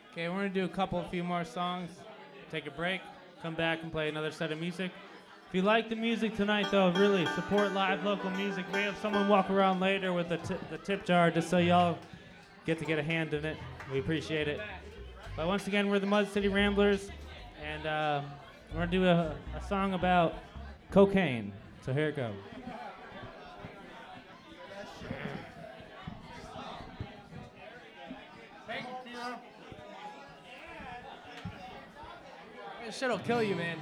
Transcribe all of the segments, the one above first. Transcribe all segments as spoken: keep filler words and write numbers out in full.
Okay, we're gonna do a couple, a few more songs, take a break, come back and play another set of music. If you like the music tonight, though, really support live local music. We have someone walk around later with the, t- the tip jar just so y'all get to get a hand in it. We appreciate it. But once again, we're the Mud City Ramblers, and uh, we're gonna do a, a song about cocaine. So here it goes. This shit'll kill you, man.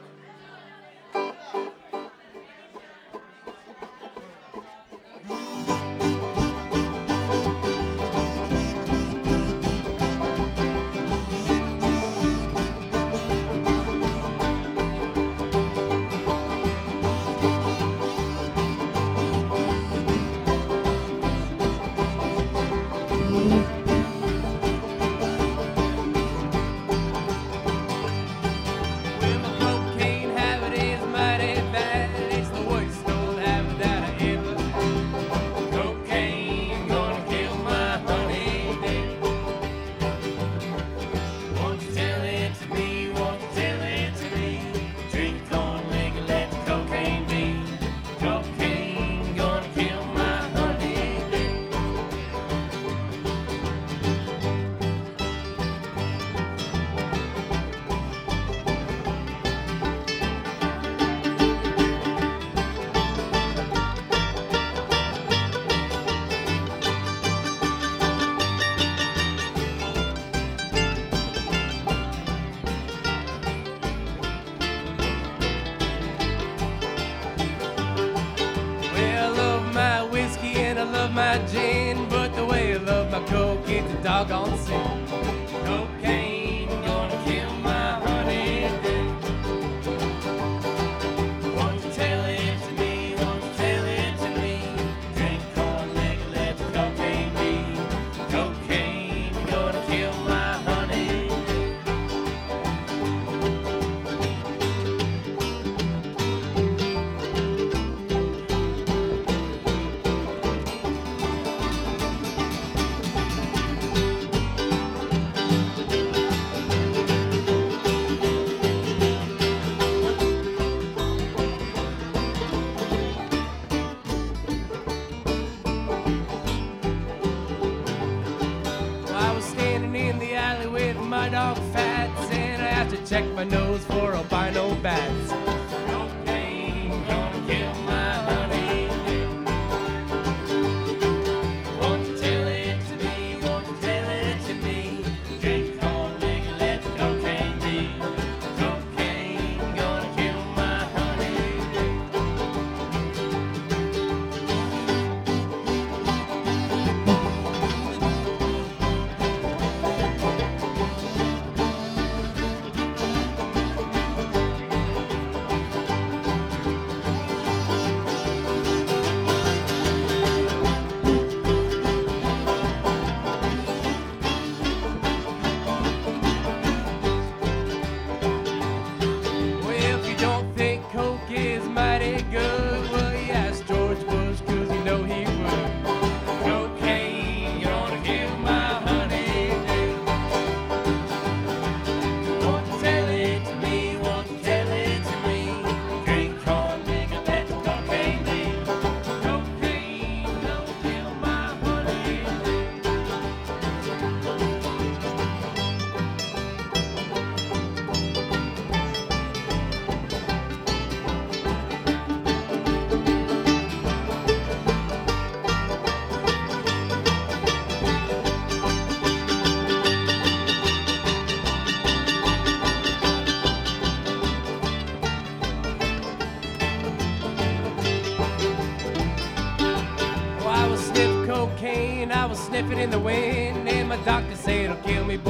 My gin, but the way I love my coke, it's a doggone sin. Cocaine gonna kill my honey. Won't you tell it to me? Won't you tell it to me? Drink corn liquor, let the cocaine be. Cocaine gonna kill my honey. Check my nose for albino bats. Cocaine gonna kill my honey. Won't you tell it to me? Won't you tell it to me? Drink corn liquor, let the cocaine be. Cocaine gonna kill my honey. Sniffing in the wind, and my doctor said it'll kill me